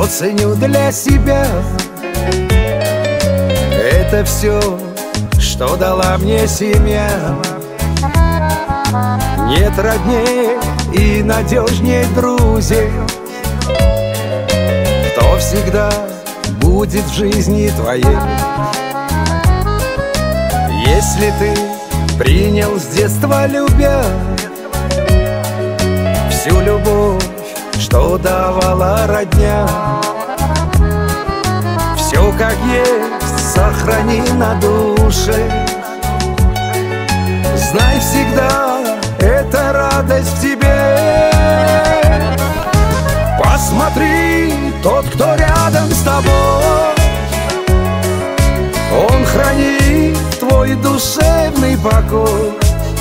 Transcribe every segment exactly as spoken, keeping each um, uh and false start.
ценю для себя. Это все, что дала мне семья. Нет роднее и надежней друзей, кто всегда будет в жизни твоей. Если ты принял с детства, любя, всю любовь, что давала родня, все как есть сохрани на душе. Знай всегда, это радость в тебе. Посмотри, тот, кто рядом с тобой, он хранит твой душевный покой.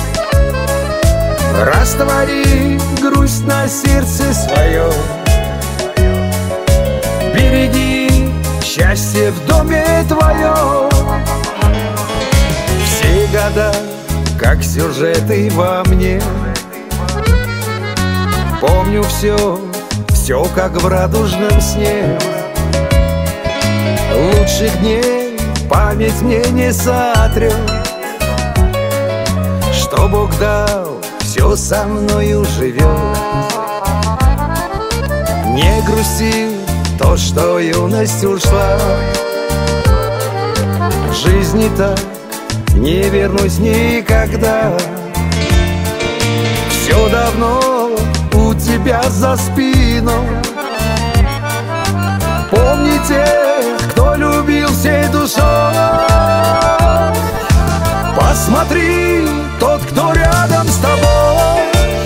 Раствори грусть на сердце своем, береги счастье в доме твоем. Все года, как сюжеты во мне, помню все, все как в радужном сне. Лучших дней память мне не сотрет, что Бог дал, все со мною живет. Не грусти то, что юность ушла, в жизни так не вернусь никогда. Все давно у тебя за спиной. Помни тех, кто любил всей душой. Посмотри, тот, кто рядом с тобой,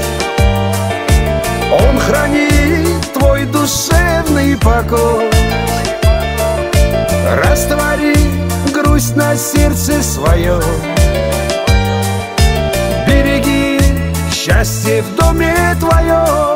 он хранит твой душевный покой. Раствори грусть на сердце своем, береги счастье в доме твоем.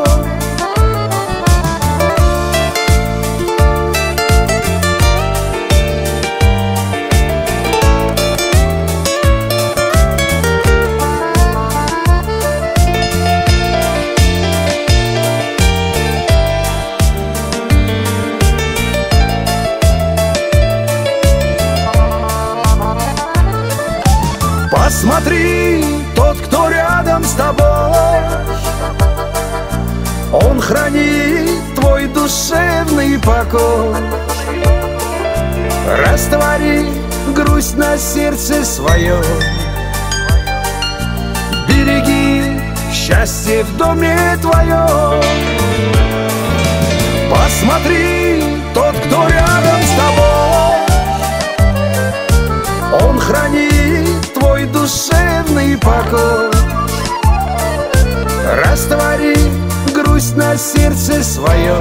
Посмотри, тот, кто рядом с тобой, он хранит твой душевный покой. Раствори грусть на сердце своем, береги счастье в доме твоем. Посмотри, тот, кто рядом с тобой, он хранит твой душевный покой. Раствори грусть на сердце своем,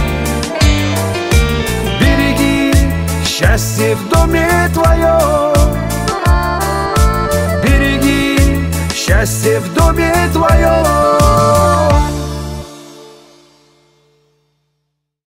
береги счастье в доме твоем. Береги счастье в доме твоем.